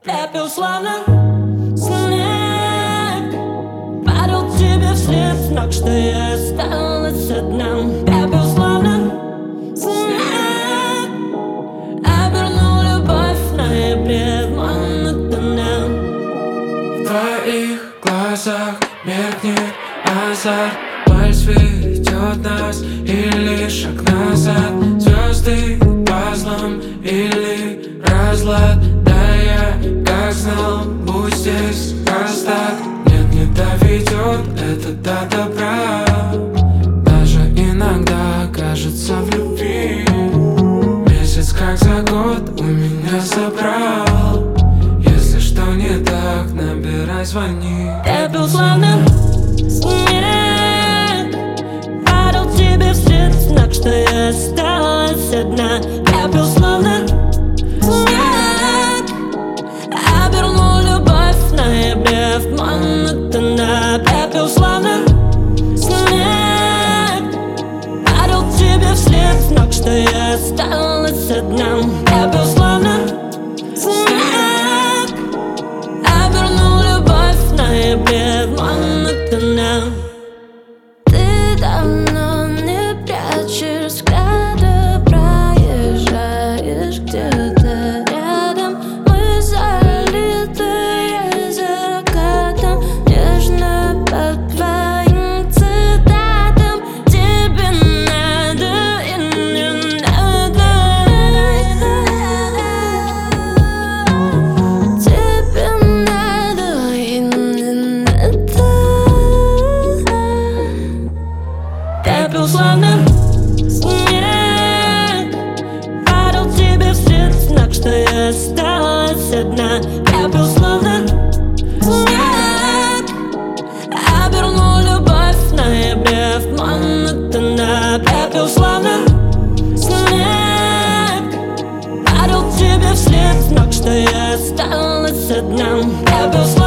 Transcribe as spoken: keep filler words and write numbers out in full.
Пепел словно снег падал тебе вслед, знак, что я осталась одна. Пепел словно снег обернул любовь в ноябре в монотона. В твоих глазах меркнет азарт. Вальс ведет нас или шаг назад. Звезды пазлом или разлад. Да я как знал, будь здесь раз так. Нет, не доведет это до добра. Даже иногда кажется в любви месяц как за год у меня забрал. Если что не так, набирай, звони. Пепел словно снег падал тебе вслед, знак, что я осталась одна. Пепел словно снег обернул любовь в ноябре в монотона. Пепел словно снег падал тебе вслед, знак, что я осталась одна. Пепел словно снег обернул любовь в ноябре в монотона. Ты давно не прячешь взгляда, проезжаешь где-то рядом. Мы залитые закатом, нежно по твоим цитатам. Тебе надо и не надо. Тебе надо и не надо. Пепел словно снег падал тебе вслед, знак, что я осталась одна. Пепел словно снег обернул любовь в ноябре в монотона. Пепел словно снег падал тебе вслед, знак, что я осталась одна. Пепел